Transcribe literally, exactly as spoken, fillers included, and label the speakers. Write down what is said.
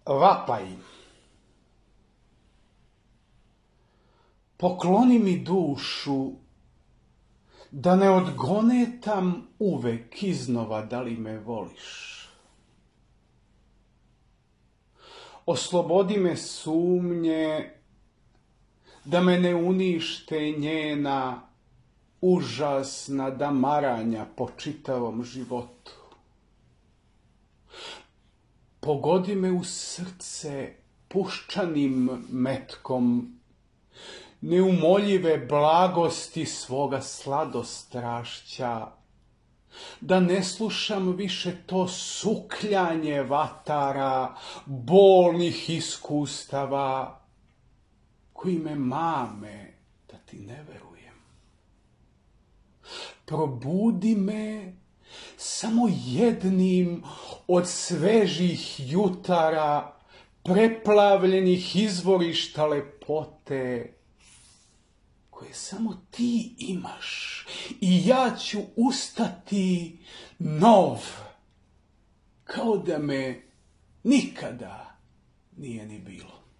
Speaker 1: Vapaj. Pokloni mi dušu, da ne odgonetam uvek iznova da li me voliš. Oslobodi me sumnje, da me ne unište njena užasna damaranja po čitavom životu. Pogodi me u srce puščanim metkom, neumoljive blagosti svoga sladostrašća, da ne slušam više to sukljanje vatara, bolnih iskustava, koji me mame da ti ne verujem. Probudi me samo jednim od svežih jutara, preplavljenih izvorišta lepote, koje samo ti imaš, i ja ću ustati nov, kao da me nikada nije ni bilo.